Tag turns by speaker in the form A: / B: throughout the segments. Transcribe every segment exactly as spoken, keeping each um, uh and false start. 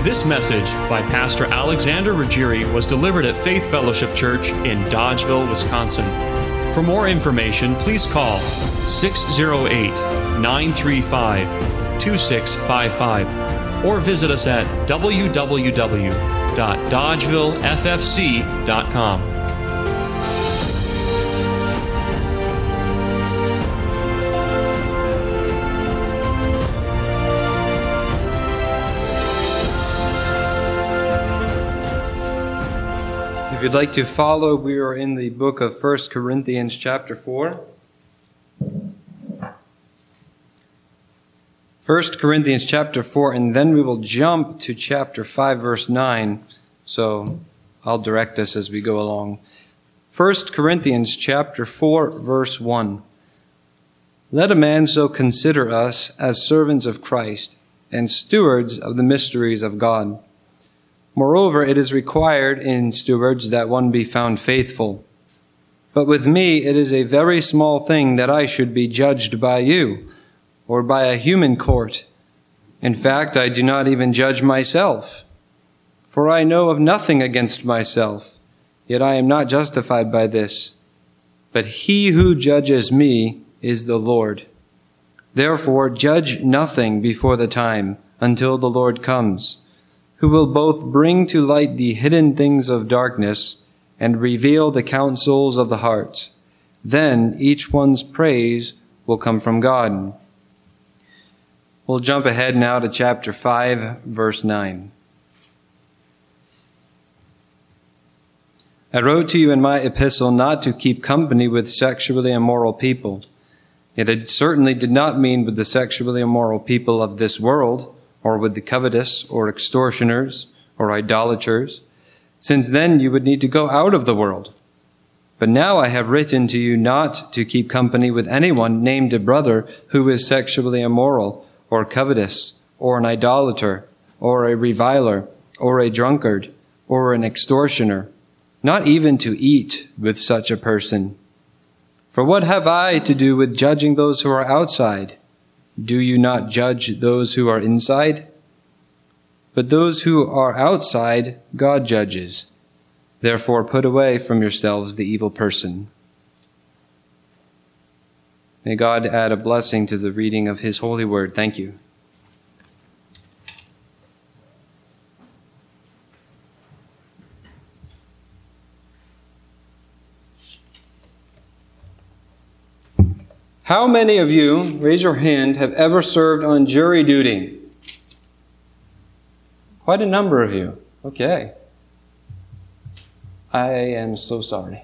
A: This message by Pastor Alexander Ruggieri was delivered at Faith Fellowship Church in Dodgeville, Wisconsin. For more information, please call six oh eight, nine three five, two six five five or visit us at w w w dot dodgeville f f c dot com.
B: If you'd like to follow, we are in the book of First Corinthians chapter four. First Corinthians chapter four, and then we will jump to chapter five, verse nine. So I'll direct us as we go along. First Corinthians chapter four, verse one. Let a man so consider us as servants of Christ and stewards of the mysteries of God. Moreover, it is required in stewards that one be found faithful. But with me it is a very small thing that I should be judged by you, or by a human court. In fact, I do not even judge myself. For I know of nothing against myself, yet I am not justified by this. But he who judges me is the Lord. Therefore, judge nothing before the time, until the Lord comes, who will both bring to light the hidden things of darkness and reveal the counsels of the hearts. Then each one's praise will come from God. We'll jump ahead now to chapter five, verse nine. I wrote to you in my epistle not to keep company with sexually immoral people. Yet it certainly did not mean with the sexually immoral people of this world, or with the covetous, or extortioners, or idolaters, since then you would need to go out of the world. But now I have written to you not to keep company with anyone named a brother who is sexually immoral, or covetous, or an idolater, or a reviler, or a drunkard, or an extortioner, not even to eat with such a person. For what have I to do with judging those who are outside? Do you not judge those who are inside? But those who are outside, God judges. Therefore, put away from yourselves the evil person. May God add a blessing to the reading of His holy word. Thank you. How many of you, raise your hand, have ever served on jury duty? Quite a number of you. Okay. I am so sorry.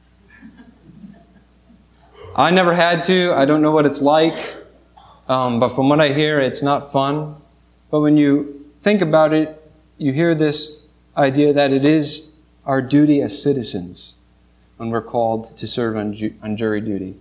B: I never had to. I don't know what it's like. Um, but from what I hear, it's not fun. But when you think about it, you hear this idea that it is our duty as citizens when we're called to serve on, ju- on jury duty.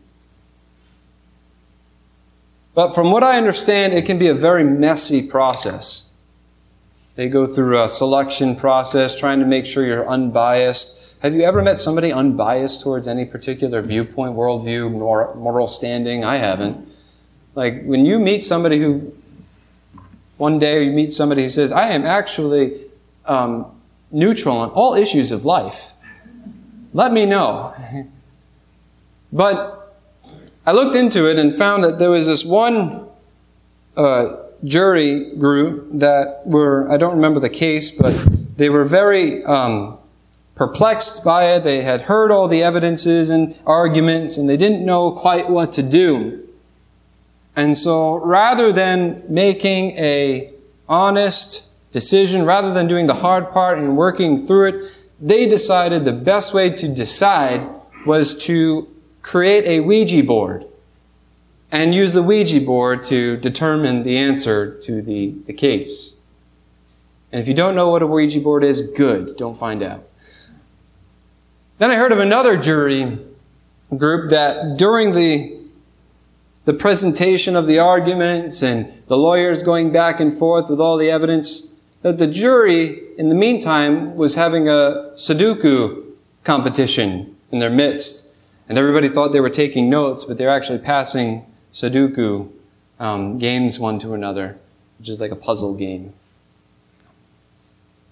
B: But from what I understand, it can be a very messy process. They go through a selection process, trying to make sure you're unbiased. Have you ever met somebody unbiased towards any particular viewpoint, worldview, mor- moral standing? I haven't. Like, when you meet somebody who, one day you meet somebody who says, I am actually um, neutral on all issues of life, let me know. But I looked into it and found that there was this one uh, jury group that were, I don't remember the case, but they were very um, perplexed by it. They had heard all the evidences and arguments, and they didn't know quite what to do. And so rather than making a honest decision, rather than doing the hard part and working through it, they decided the best way to decide was to create a Ouija board and use the Ouija board to determine the answer to the, the case. And if you don't know what a Ouija board is, good, don't find out. Then I heard of another jury group that during the, the presentation of the arguments and the lawyers going back and forth with all the evidence, that the jury, in the meantime, was having a Sudoku competition in their midst. And everybody thought they were taking notes, but they're actually passing Sudoku um, games one to another, which is like a puzzle game.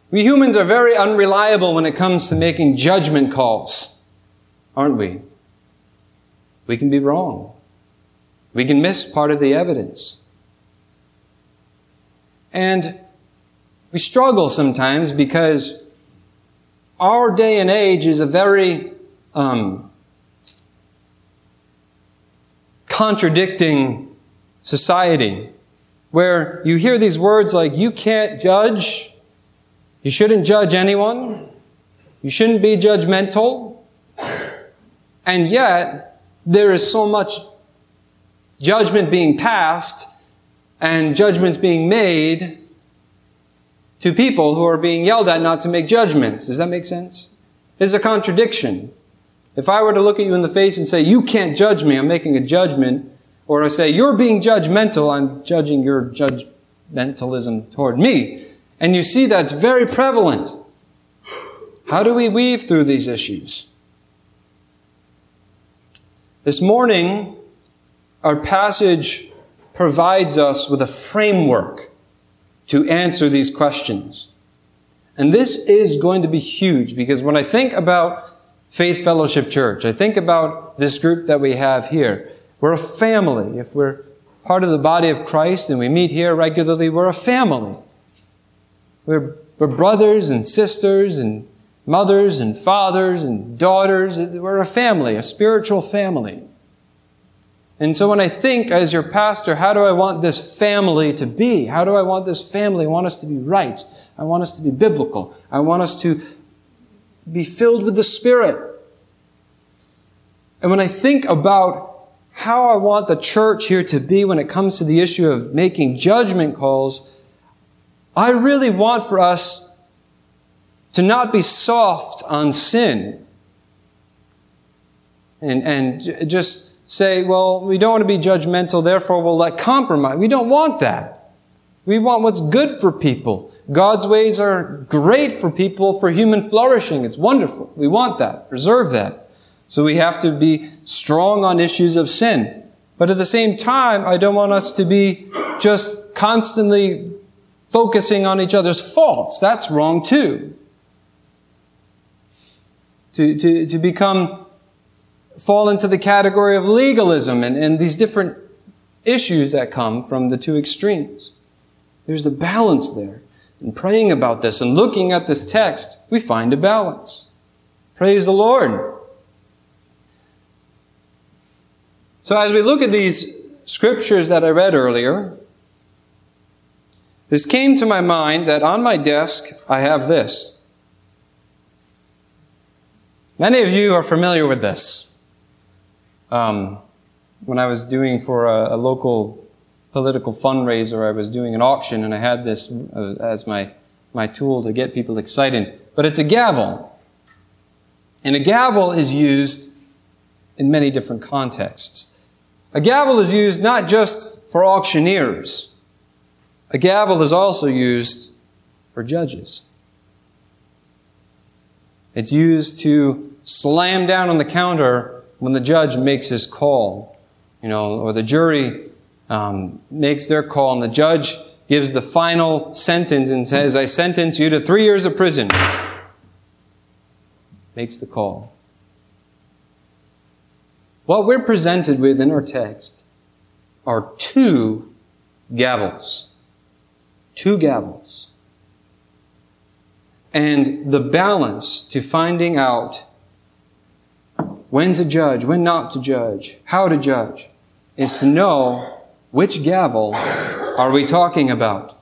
B: We humans are very unreliable when it comes to making judgment calls, aren't we? We can be wrong. We can miss part of the evidence. And we struggle sometimes because our day and age is a very um, contradicting society where you hear these words like, you can't judge, you shouldn't judge anyone, you shouldn't be judgmental, and yet there is so much judgment being passed and judgments being made to people who are being yelled at not to make judgments. Does that make sense? It's a contradiction. If I were to look at you in the face and say, you can't judge me, I'm making a judgment, or I say, you're being judgmental, I'm judging your judgmentalism toward me. And you see that's very prevalent. How do we weave through these issues? This morning, our passage provides us with a framework to answer these questions. And this is going to be huge because when I think about Faith Fellowship Church, I think about this group that we have here. We're a family. If we're part of the body of Christ and we meet here regularly, we're a family. We're, we're brothers and sisters and mothers and fathers and daughters. We're a family, a spiritual family. And so when I think as your pastor, how do I want this family to be? How do I want this family? I want us to be right. I want us to be biblical. I want us to be filled with the Spirit. And when I think about how I want the church here to be when it comes to the issue of making judgment calls, I really want for us to not be soft on sin and, and j- just say, well, we don't want to be judgmental, therefore we'll let compromise. We don't want that. We want what's good for people. God's ways are great for people, for human flourishing. It's wonderful. We want that. Preserve that. So we have to be strong on issues of sin. But at the same time, I don't want us to be just constantly focusing on each other's faults. That's wrong too. To, to, to become, fall into the category of legalism and, and these different issues that come from the two extremes. There's the balance there. And praying about this and looking at this text, we find a balance. Praise the Lord. So as we look at these scriptures that I read earlier, this came to my mind that on my desk I have this. Many of you are familiar with this. Um, when I was doing for a, a local political fundraiser, I was doing an auction and I had this uh, as my, my tool to get people excited. But it's a gavel. And a gavel is used in many different contexts. A gavel is used not just for auctioneers. A gavel is also used for judges. It's used to slam down on the counter when the judge makes his call, you know, or the jury um, makes their call and the judge gives the final sentence and says, I sentence you to three years of prison. Makes the call. What we're presented with in our text are two gavels. Two gavels. And the balance to finding out when to judge, when not to judge, how to judge, is to know which gavel are we talking about.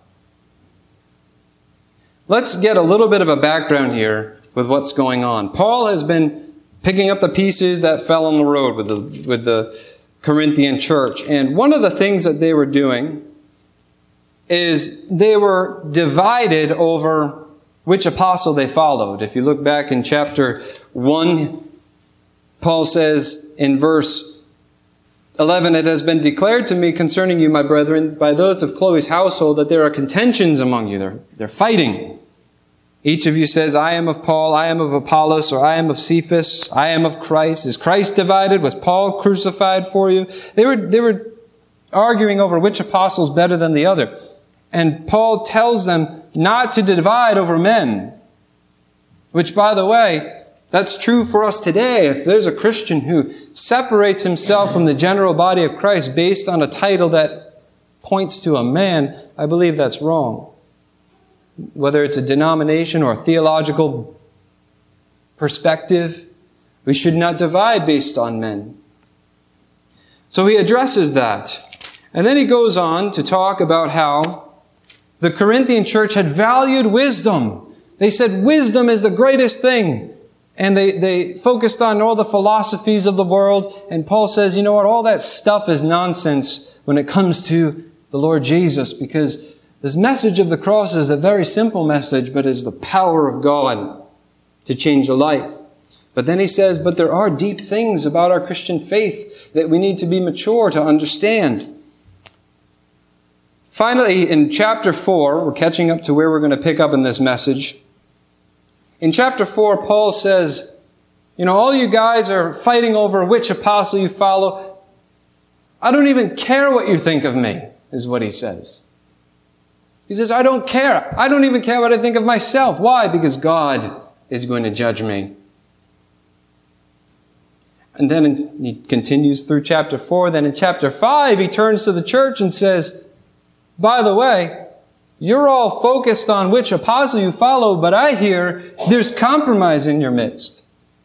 B: Let's get a little bit of a background here with what's going on. Paul has been picking up the pieces that fell on the road with the, with the Corinthian church. And one of the things that they were doing is they were divided over which apostle they followed. If you look back in chapter one, Paul says in verse eleven, it has been declared to me concerning you, my brethren, by those of Chloe's household, that there are contentions among you. They're, they're fighting. Each of you says, I am of Paul, I am of Apollos, or I am of Cephas, I am of Christ. Is Christ divided? Was Paul crucified for you? They were, they were arguing over which apostle is better than the other. And Paul tells them not to divide over men. Which, by the way, that's true for us today. If there's a Christian who separates himself from the general body of Christ based on a title that points to a man, I believe that's wrong. Whether it's a denomination or a theological perspective, we should not divide based on men. So he addresses that. And then he goes on to talk about how the Corinthian church had valued wisdom. They said wisdom is the greatest thing. And they, they focused on all the philosophies of the world. And Paul says, you know what, all that stuff is nonsense when it comes to the Lord Jesus, because this message of the cross is a very simple message, but is the power of God to change a life. But then he says, but there are deep things about our Christian faith that we need to be mature to understand. Finally, in chapter four, we're catching up to where we're going to pick up in this message. In chapter four, Paul says, you know, all you guys are fighting over which apostle you follow. I don't even care what you think of me, is what he says. He says, I don't care. I don't even care what I think of myself. Why? Because God is going to judge me. And then he continues through chapter four. Then in chapter five, he turns to the church and says, by the way, you're all focused on which apostle you follow, but I hear there's compromise in your midst.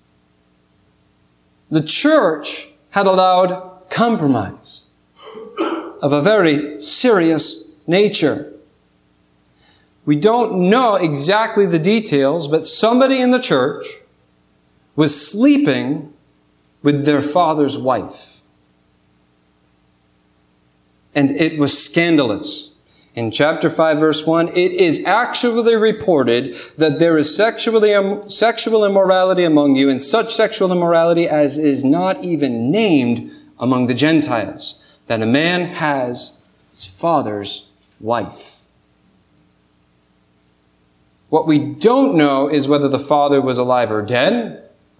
B: The church had allowed compromise of a very serious nature. We don't know exactly the details, but somebody in the church was sleeping with their father's wife. And it was scandalous. In chapter five, verse one, it is actually reported that there is sexually, um, sexual immorality among you, and such sexual immorality as is not even named among the Gentiles, that a man has his father's wife. What we don't know is whether the father was alive or dead.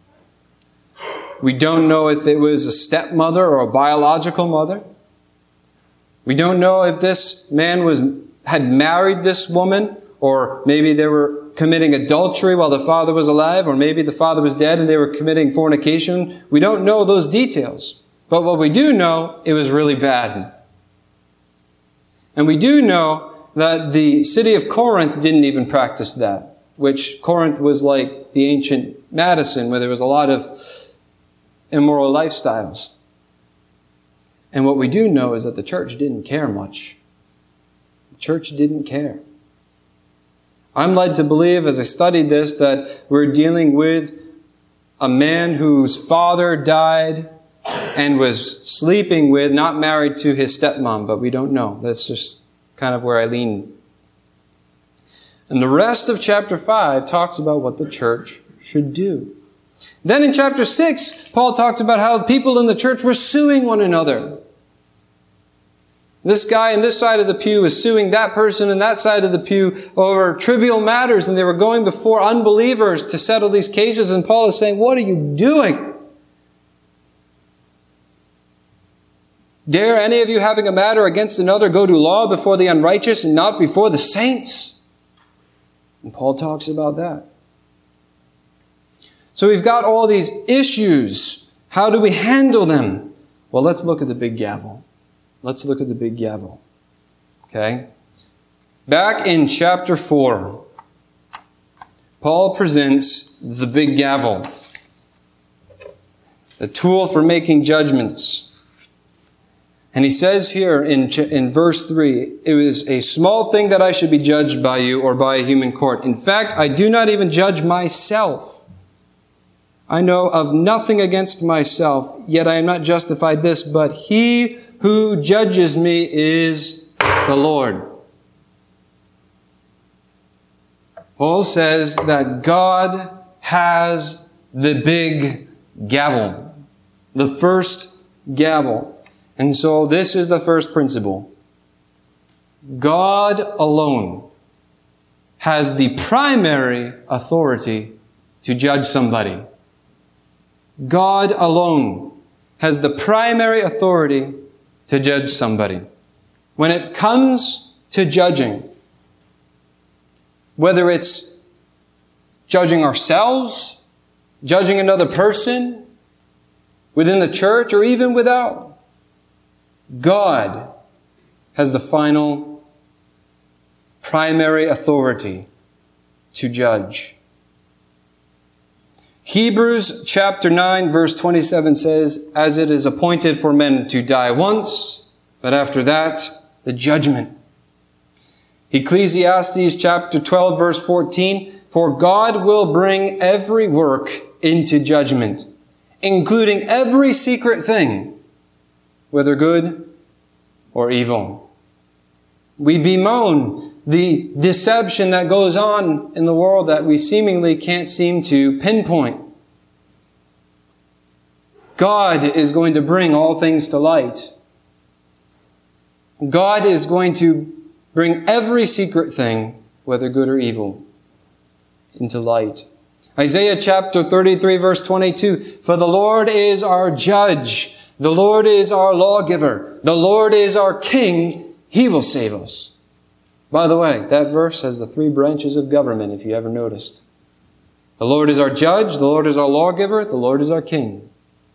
B: We don't know if it was a stepmother or a biological mother. We don't know if this man was had married this woman, or maybe they were committing adultery while the father was alive, or maybe the father was dead and they were committing fornication. We don't know those details. But what we do know, it was really bad. And we do know that the city of Corinth didn't even practice that, which Corinth was like the ancient Madison, where there was a lot of immoral lifestyles. And what we do know is that the church didn't care much. The church didn't care. I'm led to believe, as I studied this, that we're dealing with a man whose father died and was sleeping with, not married to his stepmom, but we don't know. That's just kind of where I lean. And the rest of chapter five talks about what the church should do. Then in chapter six, Paul talks about how people in the church were suing one another. This guy on this side of the pew was suing that person on that side of the pew over trivial matters, and they were going before unbelievers to settle these cases, and Paul is saying, what are you doing? Dare any of you having a matter against another go to law before the unrighteous and not before the saints? And Paul talks about that. So we've got all these issues. How do we handle them? Well, let's look at the big gavel. Let's look at the big gavel. Okay? Back in chapter four, Paul presents the big gavel, the tool for making judgments. And he says here in, in verse three, it was a small thing that I should be judged by you or by a human court. In fact, I do not even judge myself. I know of nothing against myself, yet I am not justified this, but he who judges me is the Lord. Paul says that God has the big gavel, the first gavel. And so this is the first principle. God alone has the primary authority to judge somebody. God alone has the primary authority to judge somebody. When it comes to judging. Whether it's judging ourselves, judging another person within the church, or even without, God has the final, primary authority to judge. Hebrews chapter nine verse twenty-seven says, "As it is appointed for men to die once, but after that, the judgment." Ecclesiastes chapter twelve verse fourteen, "For God will bring every work into judgment, including every secret thing, whether good or evil." We bemoan the deception that goes on in the world that we seemingly can't seem to pinpoint. God is going to bring all things to light. God is going to bring every secret thing, whether good or evil, into light. Isaiah chapter thirty-three verse twenty-two, "For the Lord is our judge, the Lord is our lawgiver, the Lord is our king, He will save us." By the way, that verse has the three branches of government, if you ever noticed. The Lord is our judge, the Lord is our lawgiver, the Lord is our king.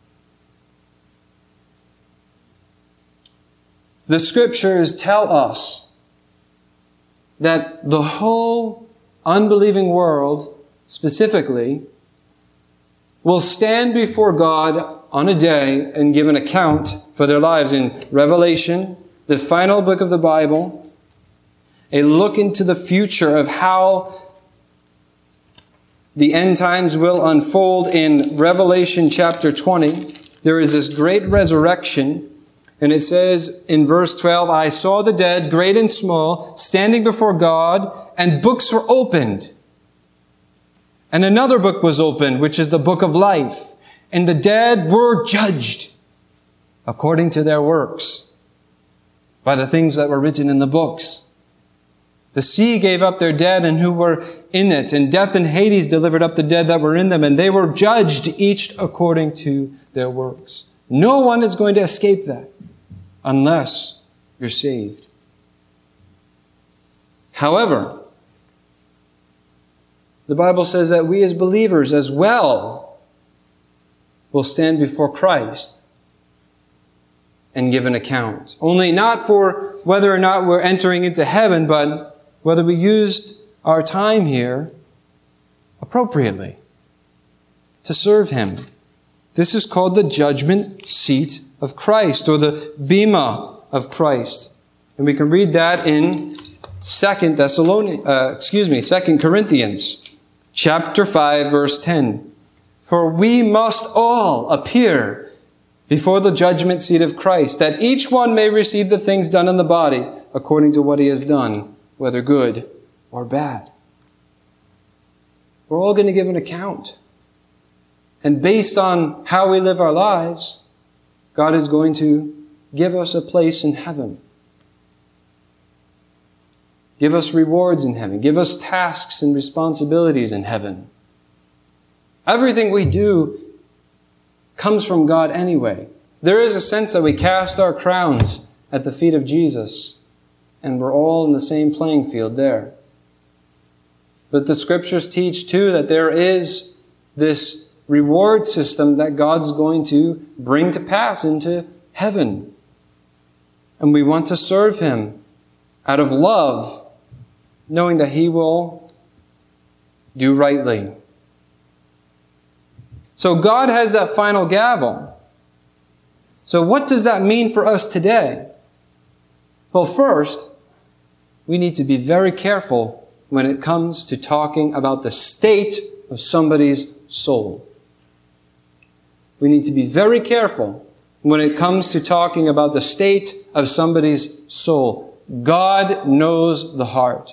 B: The Scriptures tell us that the whole unbelieving world, specifically, will stand before God on a day and give an account for their lives. In Revelation, the final book of the Bible, a look into the future of how the end times will unfold. In Revelation chapter twenty, there is this great resurrection, and it says in verse twelve, "I saw the dead, great and small, standing before God, and books were opened. And another book was opened, which is the book of life. And the dead were judged according to their works, by the things that were written in the books. The sea gave up their dead and who were in it, and death and Hades delivered up the dead that were in them, and they were judged each according to their works." No one is going to escape that unless you're saved. However, the Bible says that we as believers as well will stand before Christ and give an account. Only not for whether or not we're entering into heaven, but whether we used our time here appropriately to serve Him. This is called the judgment seat of Christ, or the bema of Christ. And we can read that in Second Thessalonians, uh, excuse me, Second Corinthians chapter five, verse ten. "For we must all appear before the judgment seat of Christ, that each one may receive the things done in the body according to what he has done, whether good or bad." We're all going to give an account. And based on how we live our lives, God is going to give us a place in heaven. Give us rewards in heaven. Give us tasks and responsibilities in heaven. Everything we do comes from God anyway. There is a sense that we cast our crowns at the feet of Jesus, and we're all in the same playing field there. But the Scriptures teach too that there is this reward system that God's going to bring to pass into heaven. And we want to serve Him out of love, knowing that He will do rightly. So God has that final gavel. So what does that mean for us today? Well, first, we need to be very careful when it comes to talking about the state of somebody's soul. We need to be very careful when it comes to talking about the state of somebody's soul. God knows the heart.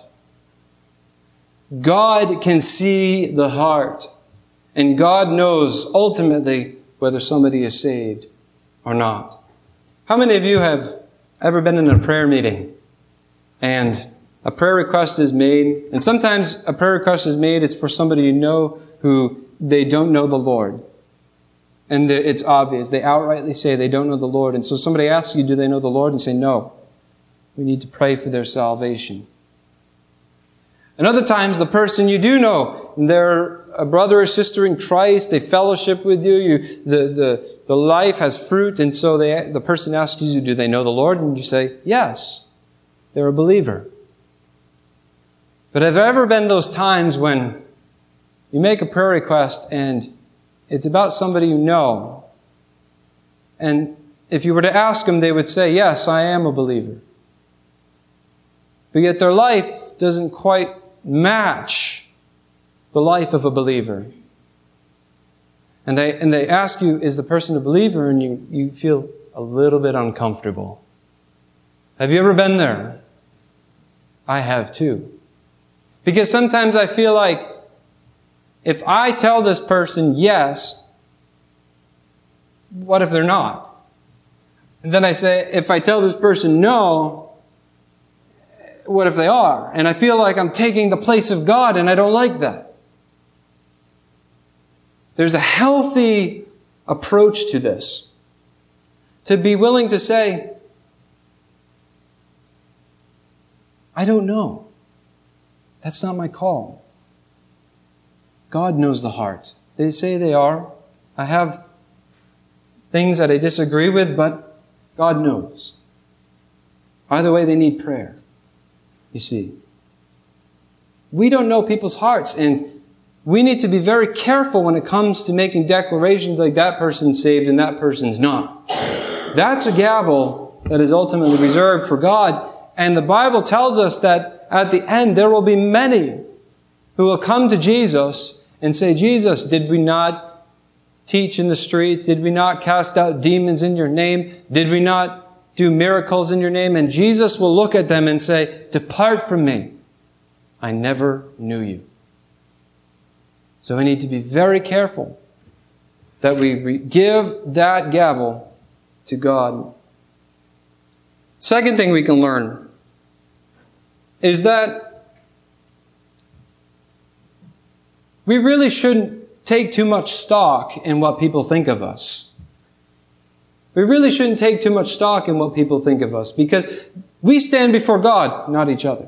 B: God can see the heart. And God knows ultimately whether somebody is saved or not. How many of you have ever been in a prayer meeting and a prayer request is made, and sometimes a prayer request is made, it's for somebody you know who they don't know the Lord. And it's obvious. They outrightly say they don't know the Lord. And so somebody asks you, do they know the Lord? And you say, no. We need to pray for their salvation. And other times, the person you do know, they're a brother or sister in Christ, they fellowship with you, you the, the, the life has fruit, and so they, the person asks you, do they know the Lord? And you say, yes, they're a believer. But have there ever been those times when you make a prayer request and it's about somebody you know, and if you were to ask them, they would say, yes, I am a believer. But yet their life doesn't quite match the life of a believer. And they, and they ask you, is the person a believer? And you, you feel a little bit uncomfortable. Have you ever been there? I have too. Because sometimes I feel like if I tell this person yes, what if they're not? And then I say, if I tell this person no, what if they are? And I feel like I'm taking the place of God, and I don't like that. There's a healthy approach to this. To be willing to say, I don't know. That's not my call. God knows the heart. They say they are. I have things that I disagree with, but God knows. Either way, they need prayer. You see, we don't know people's hearts, and we need to be very careful when it comes to making declarations like that person's saved and that person's not. That's a gavel that is ultimately reserved for God, and the Bible tells us that at the end there will be many who will come to Jesus and say, Jesus, did we not teach in the streets? Did we not cast out demons in your name? Did we not do miracles in your name? And Jesus will look at them and say, depart from me. I never knew you. So we need to be very careful that we re- give that gavel to God. Second thing we can learn is that we really shouldn't take too much stock in what people think of us. We really shouldn't take too much stock in what people think of us, because we stand before God, not each other.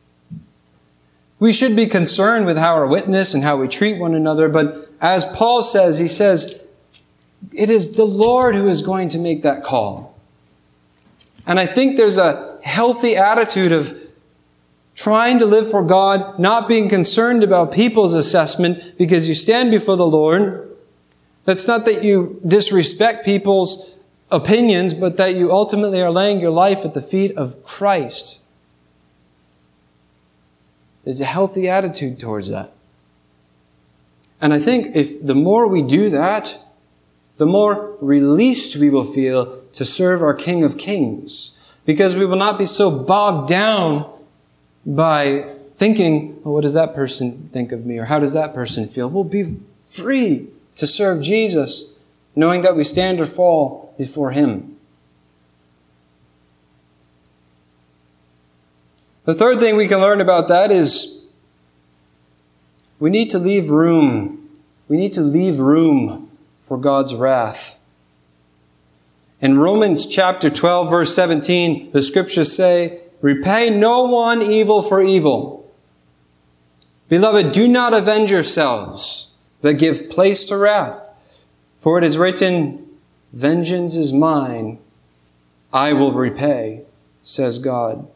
B: We should be concerned with how our witness and how we treat one another, but as Paul says, he says, it is the Lord who is going to make that call. And I think there's a healthy attitude of trying to live for God, not being concerned about people's assessment, because you stand before the Lord. That's not that you disrespect people's opinions, but that you ultimately are laying your life at the feet of Christ. There's a healthy attitude towards that. And I think if the more we do that, the more released we will feel to serve our King of Kings. Because we will not be so bogged down by thinking, oh, what does that person think of me? Or how does that person feel? We'll be free to serve Jesus, knowing that we stand or fall before Him. The third thing we can learn about that is we need to leave room. We need to leave room for God's wrath. In Romans chapter twelve, verse seventeen, the scriptures say, repay no one evil for evil. Beloved, do not avenge yourselves, but give place to wrath. For it is written, vengeance is mine, I will repay, says God.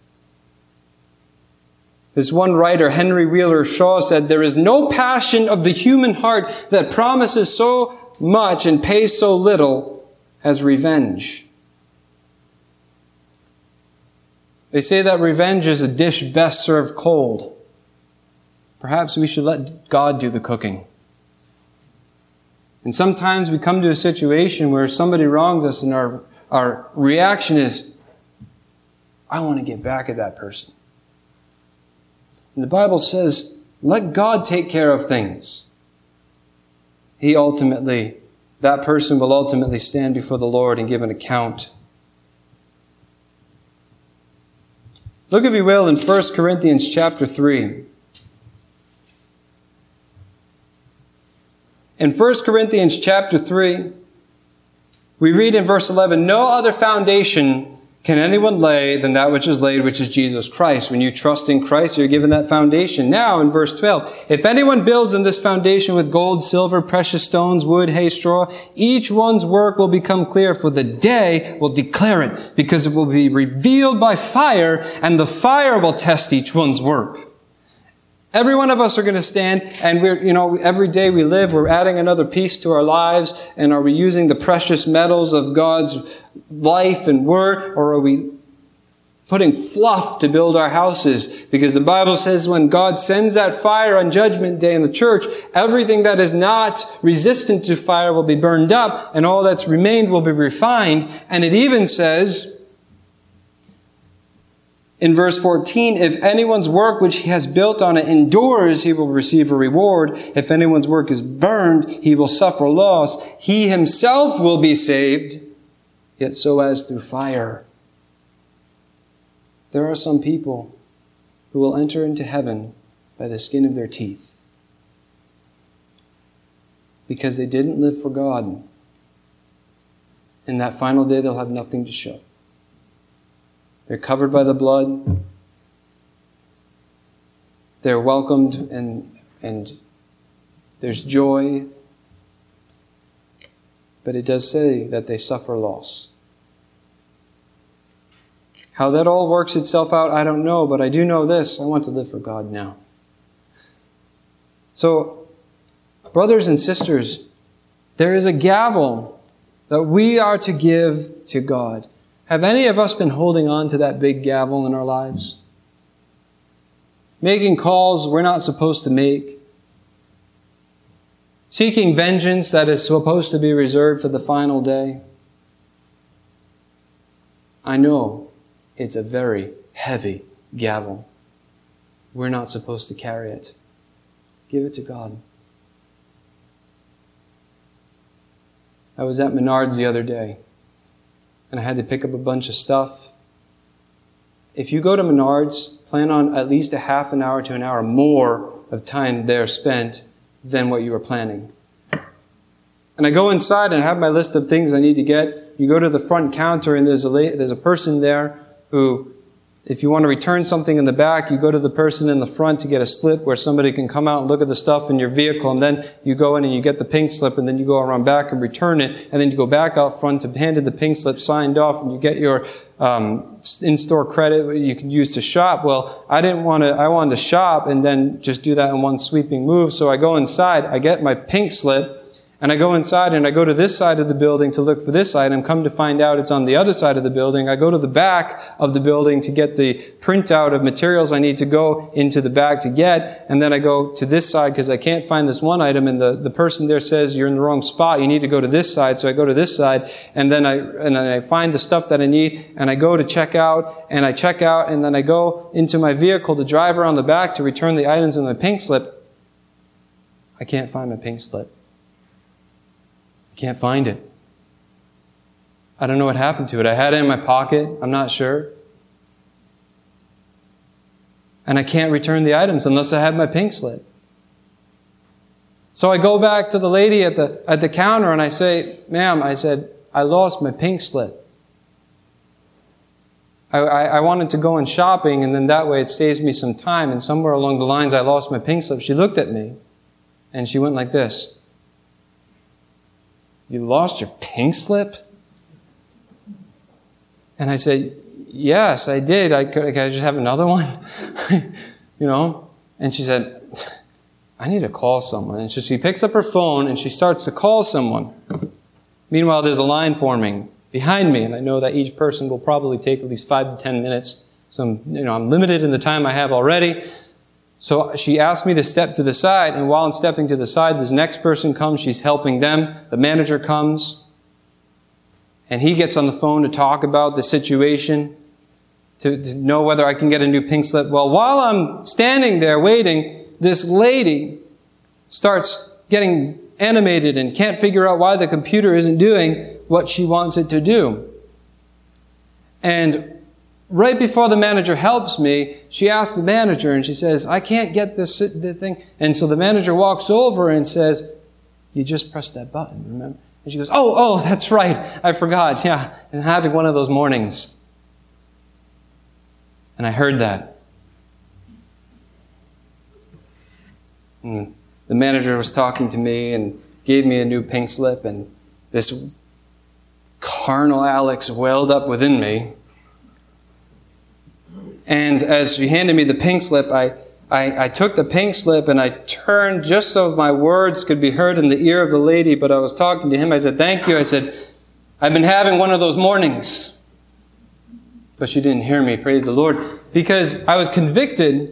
B: This one writer, Henry Wheeler Shaw, said, there is no passion of the human heart that promises so much and pays so little as revenge. They say that revenge is a dish best served cold. Perhaps we should let God do the cooking. And sometimes we come to a situation where somebody wrongs us and our, our reaction is, I want to get back at that person. And the Bible says, let God take care of things. He ultimately, that person will ultimately stand before the Lord and give an account. Look, if you will, in First Corinthians chapter three. In First Corinthians chapter three, we read in verse eleven, no other foundation can anyone lay than that which is laid, which is Jesus Christ? When you trust in Christ, you're given that foundation. Now, in verse twelve, if anyone builds on this foundation with gold, silver, precious stones, wood, hay, straw, each one's work will become clear, for the day will declare it, because it will be revealed by fire, and the fire will test each one's work. Every one of us are going to stand, and we're, you know, every day we live, we're adding another piece to our lives, and are we using the precious metals of God's life and word, or are we putting fluff to build our houses? Because the Bible says when God sends that fire on Judgment Day in the church, everything that is not resistant to fire will be burned up, and all that's remained will be refined. And it even says, in verse fourteen, if anyone's work which he has built on it endures, he will receive a reward. If anyone's work is burned, he will suffer loss. He himself will be saved, yet so as through fire. There are some people who will enter into heaven by the skin of their teeth, because they didn't live for God. In that final day, they'll have nothing to show. They're covered by the blood. They're welcomed, and, and there's joy. But it does say that they suffer loss. How that all works itself out, I don't know, but I do know this. I want to live for God now. So, brothers and sisters, there is a gavel that we are to give to God. Have any of us been holding on to that big gavel in our lives? Making calls we're not supposed to make? Seeking vengeance that is supposed to be reserved for the final day? I know it's a very heavy gavel. We're not supposed to carry it. Give it to God. I was at Menards the other day, and I had to pick up a bunch of stuff. If you go to Menards, plan on at least a half an hour to an hour more of time there spent than what you were planning. And I go inside and I have my list of things I need to get. You go to the front counter and there's a there's a person there who, if you want to return something in the back, you go to the person in the front to get a slip where somebody can come out and look at the stuff in your vehicle, and then you go in and you get the pink slip, and then you go around back and return it, and then you go back out front to hand in the pink slip signed off, and you get your um, in-store credit you can use to shop. Well, I didn't want to, I wanted to shop and then just do that in one sweeping move, so I go inside, I get my pink slip, and I go inside and I go to this side of the building to look for this item. Come to find out it's on the other side of the building. I go to the back of the building to get the printout of materials I need to go into the bag to get. And then I go to this side because I can't find this one item. And the, the person there says, you're in the wrong spot. You need to go to this side. So I go to this side. And then I, and then I find the stuff that I need. And I go to check out. And I check out. And then I go into my vehicle to drive around the back to return the items in my pink slip. I can't find my pink slip. Can't find it. I don't know what happened to it. I had it in my pocket. I'm not sure. And I can't return the items unless I have my pink slip. So I go back to the lady at the at the counter and I say, ma'am, I said, I lost my pink slip. I, I, I wanted to go in shopping, and then that way it saves me some time. And somewhere along the lines I lost my pink slip. She looked at me and she went like this. You lost your pink slip? And I said, yes, I did. I could, could I just have another one? You know? And she said, I need to call someone. And so she picks up her phone and she starts to call someone. Meanwhile, there's a line forming behind me, and I know that each person will probably take at least five to ten minutes. So I'm, you know, I'm limited in the time I have already. So she asked me to step to the side, and while I'm stepping to the side, this next person comes, she's helping them. The manager comes, and he gets on the phone to talk about the situation, to, to know whether I can get a new pink slip. Well, while I'm standing there waiting, this lady starts getting animated and can't figure out why the computer isn't doing what she wants it to do. And right before the manager helps me, she asks the manager and she says, I can't get this thing. And so the manager walks over and says, you just pressed that button, remember? And she goes, oh, oh, that's right. I forgot. Yeah, I'm having one of those mornings. And I heard that. And the manager was talking to me and gave me a new pink slip, and this carnal Alex welled up within me. And as she handed me the pink slip, I, I, I took the pink slip and I turned just so my words could be heard in the ear of the lady, but I was talking to him. I said, "Thank you." I said, "I've been having one of those mornings." But she didn't hear me, praise the Lord, because I was convicted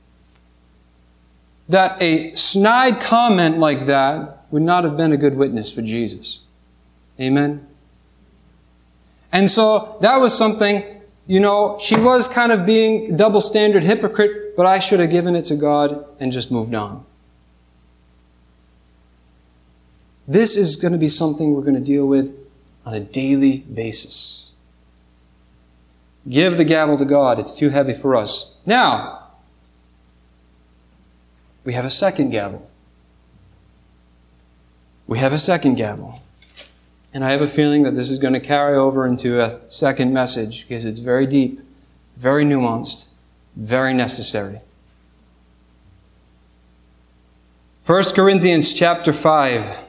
B: that a snide comment like that would not have been a good witness for Jesus. Amen? And so that was something, you know, she was kind of being double standard hypocrite, but I should have given it to God and just moved on. This is going to be something we're going to deal with on a daily basis. Give the gavel to God. It's too heavy for us. Now, we have a second gavel. We have a second gavel. And I have a feeling that this is going to carry over into a second message because it's very deep, very nuanced, very necessary. First Corinthians chapter five,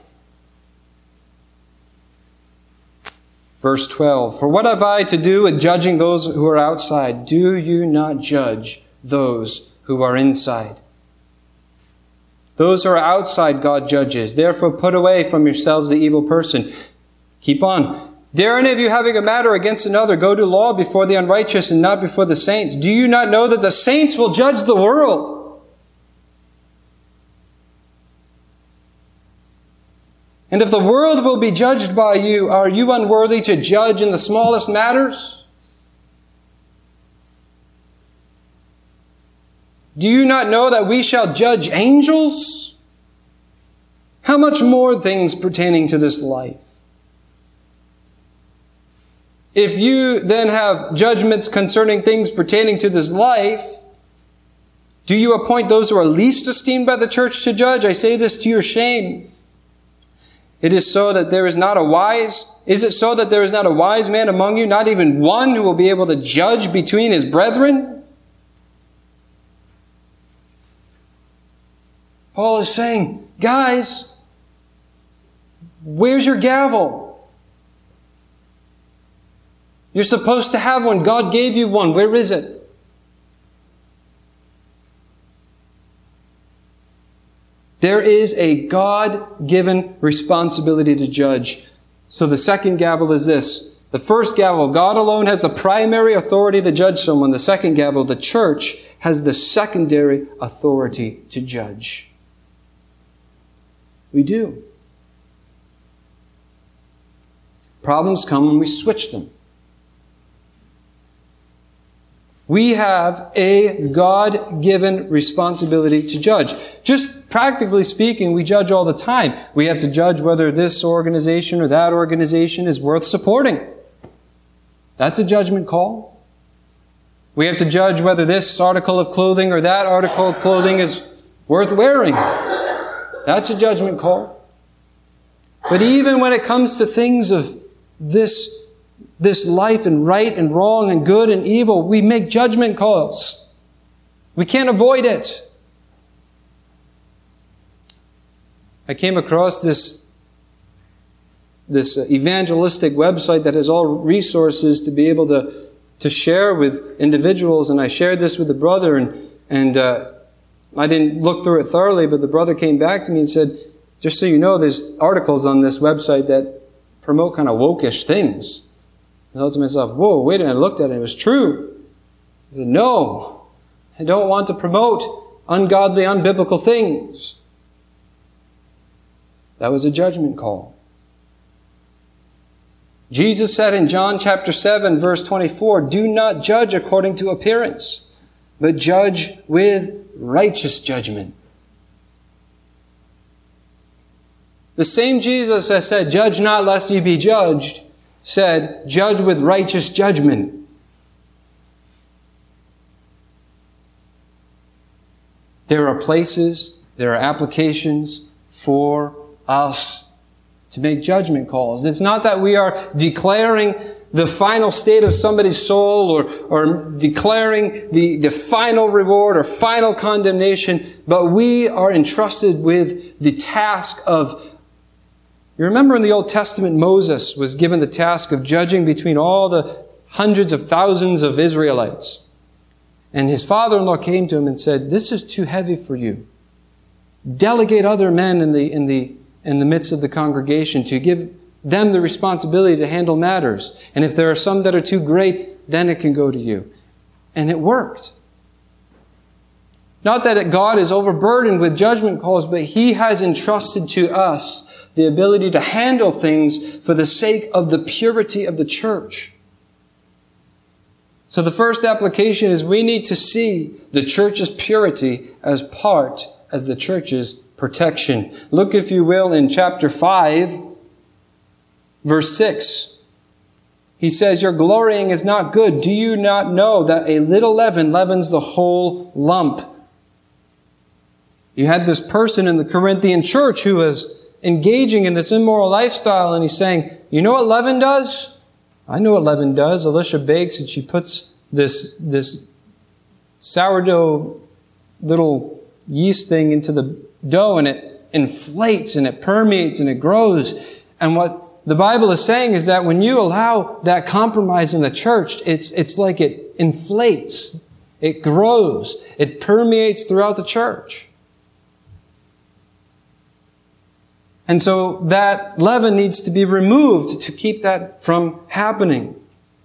B: verse twelve. "For what have I to do with judging those who are outside? Do you not judge those who are inside? Those who are outside God judges. Therefore put away from yourselves the evil person." Keep on. "Dare any of you, having a matter against another, go to law before the unrighteous and not before the saints? Do you not know that the saints will judge the world? And if the world will be judged by you, are you unworthy to judge in the smallest matters? Do you not know that we shall judge angels? How much more things pertaining to this life? If you then have judgments concerning things pertaining to this life, do you appoint those who are least esteemed by the church to judge? I say this to your shame. It is so that there is not a wise, is it so that there is not a wise man among you, not even one who will be able to judge between his brethren? Paul is saying, guys, where's your gavel? You're supposed to have one. God gave you one. Where is it? There is a God-given responsibility to judge. So the second gavel is this. The first gavel, God alone has the primary authority to judge someone. The second gavel, the church, has the secondary authority to judge. We do. Problems come when we switch them. We have a God-given responsibility to judge. Just practically speaking, we judge all the time. We have to judge whether this organization or that organization is worth supporting. That's a judgment call. We have to judge whether this article of clothing or that article of clothing is worth wearing. That's a judgment call. But even when it comes to things of this, this life and right and wrong and good and evil, we make judgment calls. We can't avoid it. I came across this, this evangelistic website that has all resources to be able to, to share with individuals, and I shared this with a brother, and, and uh, I didn't look through it thoroughly, but the brother came back to me and said, just so you know, there's articles on this website that promote kind of woke-ish things. I thought to myself, whoa, wait a minute, I looked at it, it was true. I said, no, I don't want to promote ungodly, unbiblical things. That was a judgment call. Jesus said in John chapter seven, verse twenty-four, do not judge according to appearance, but judge with righteous judgment. The same Jesus that said, judge not lest ye be judged, said, judge with righteous judgment. There are places, there are applications for us to make judgment calls. It's not that we are declaring the final state of somebody's soul or, or declaring the, the final reward or final condemnation, but we are entrusted with the task of, you remember in the Old Testament, Moses was given the task of judging between all the hundreds of thousands of Israelites. And his father-in-law came to him and said, "This is too heavy for you. Delegate other men in the, in the, in the midst of the congregation to give them the responsibility to handle matters. And if there are some that are too great, then it can go to you." And it worked. Not that God is overburdened with judgment calls, but He has entrusted to us the ability to handle things for the sake of the purity of the church. So the first application is we need to see the church's purity as part, as the church's protection. Look, if you will, in chapter five, verse six. He says, "Your glorying is not good. Do you not know that a little leaven leavens the whole lump?" You had this person in the Corinthian church who was engaging in this immoral lifestyle, and he's saying, "You know what leaven does? I know what leaven does. Alicia bakes and she puts this, this sourdough little yeast thing into the dough, and it inflates and it permeates and it grows." And what the Bible is saying is that when you allow that compromise in the church, it's, it's like it inflates, it grows, it permeates throughout the church. And so that leaven needs to be removed to keep that from happening.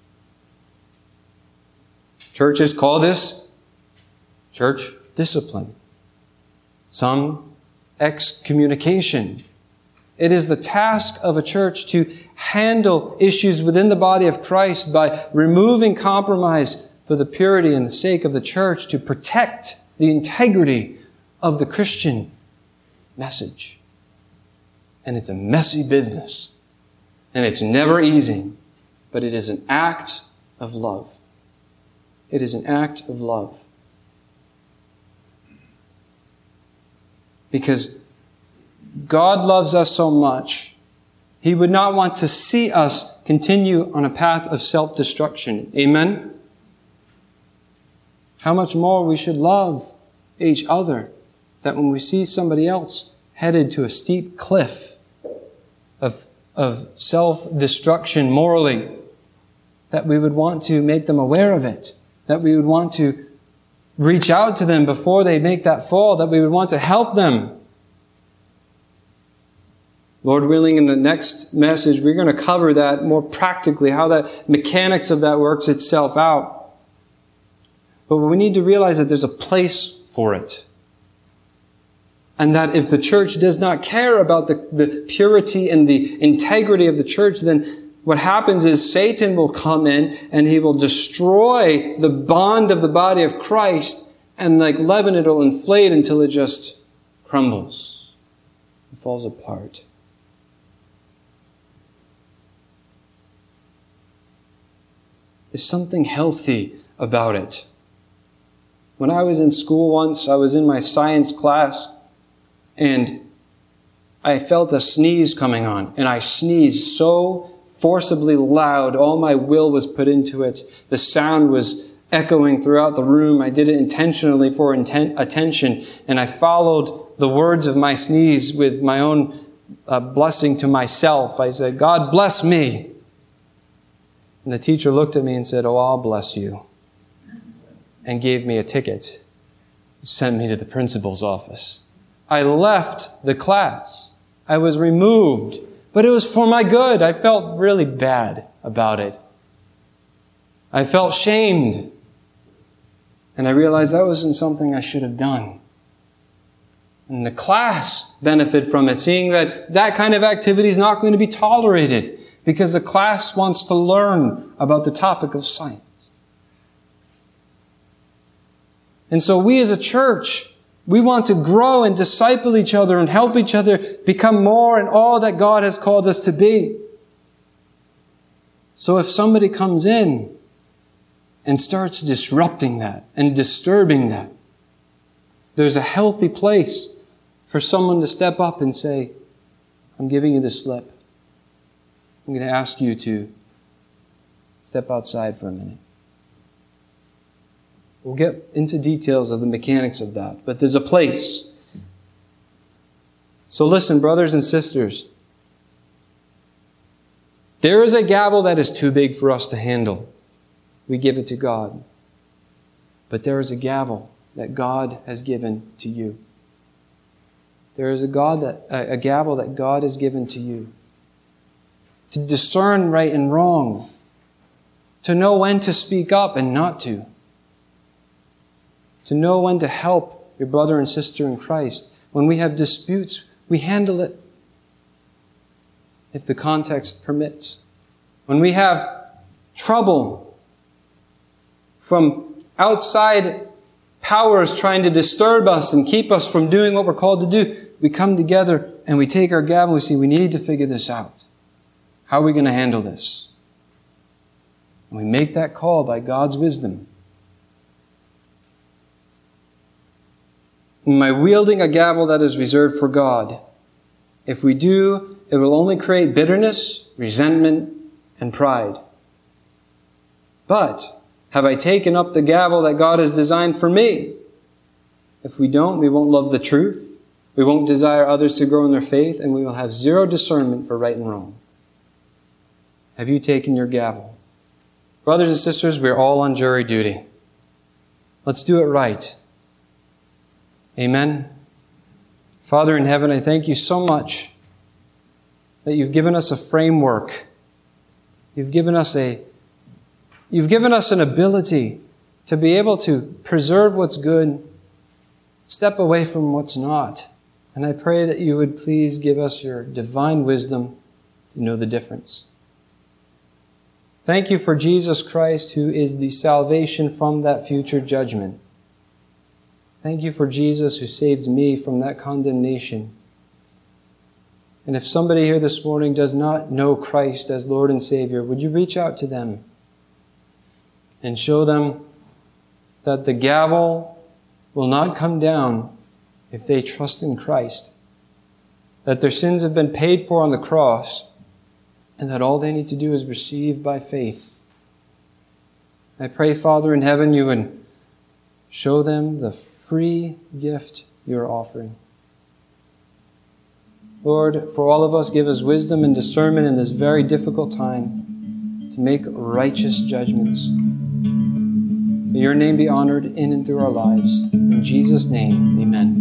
B: Churches call this church discipline. Some excommunication. It is the task of a church to handle issues within the body of Christ by removing compromise for the purity and the sake of the church, to protect the integrity of the Christian message. And it's a messy business. And it's never easy. But it is an act of love. It is an act of love. Because God loves us so much, He would not want to see us continue on a path of self-destruction. Amen? How much more we should love each other, that when we see somebody else headed to a steep cliff of, of self-destruction morally, that we would want to make them aware of it, that we would want to reach out to them before they make that fall, that we would want to help them. Lord willing, in the next message, we're going to cover that more practically, how that mechanics of that works itself out. But we need to realize that there's a place for it. And that if the church does not care about the, the purity and the integrity of the church, then what happens is Satan will come in and he will destroy the bond of the body of Christ, and like leaven, it'll inflate until it just crumbles and falls apart. There's something healthy about it. When I was in school once, I was in my science class, and I felt a sneeze coming on, and I sneezed so forcibly loud, all my will was put into it. The sound was echoing throughout the room. I did it intentionally for intent, attention, and I followed the words of my sneeze with my own uh, blessing to myself. I said, "God bless me." And the teacher looked at me and said, "Oh, I'll bless you," and gave me a ticket. Sent me to the principal's office. I left the class. I was removed, but it was for my good. I felt really bad about it. I felt shamed. And I realized that wasn't something I should have done. And the class benefited from it, seeing that that kind of activity is not going to be tolerated, because the class wants to learn about the topic of science. And so we as a church, we want to grow and disciple each other and help each other become more and all that God has called us to be. So if somebody comes in and starts disrupting that and disturbing that, there's a healthy place for someone to step up and say, "I'm giving you the slip. I'm going to ask you to Step outside for a minute. We'll get into details of the mechanics of that, but there's a place. So listen, brothers and sisters. There is a gavel that is too big for us to handle. We give it to God. But there is a gavel that God has given to you. There is a God that a, a gavel that God has given to you. To discern right and wrong. To know when to speak up and not to. To know when to help your brother and sister in Christ. When we have disputes, we handle it if the context permits. When we have trouble from outside powers trying to disturb us and keep us from doing what we're called to do, we come together and we take our gavel and we say, we need to figure this out. How are we going to handle this? And we make that call by God's wisdom. Am I wielding a gavel that is reserved for God? If we do, it will only create bitterness, resentment, and pride. But have I taken up the gavel that God has designed for me? If we don't, we won't love the truth. We won't desire others to grow in their faith, and we will have zero discernment for right and wrong. Have you taken your gavel? Brothers and sisters, we're all on jury duty. Let's do it right. Amen. Father in heaven, I thank you so much that you've given us a framework. You've given us a, you've given us an ability to be able to preserve what's good, step away from what's not. And I pray that you would please give us your divine wisdom to know the difference. Thank you for Jesus Christ, who is the salvation from that future judgment. Thank you for Jesus, who saved me from that condemnation. And if somebody here this morning does not know Christ as Lord and Savior, would you reach out to them and show them that the gavel will not come down if they trust in Christ, that their sins have been paid for on the cross, and that all they need to do is receive by faith. I pray, Father in heaven, you would show them the free gift you are offering. Lord, for all of us, give us wisdom and discernment in this very difficult time to make righteous judgments. May your name be honored in and through our lives. In Jesus' name, amen.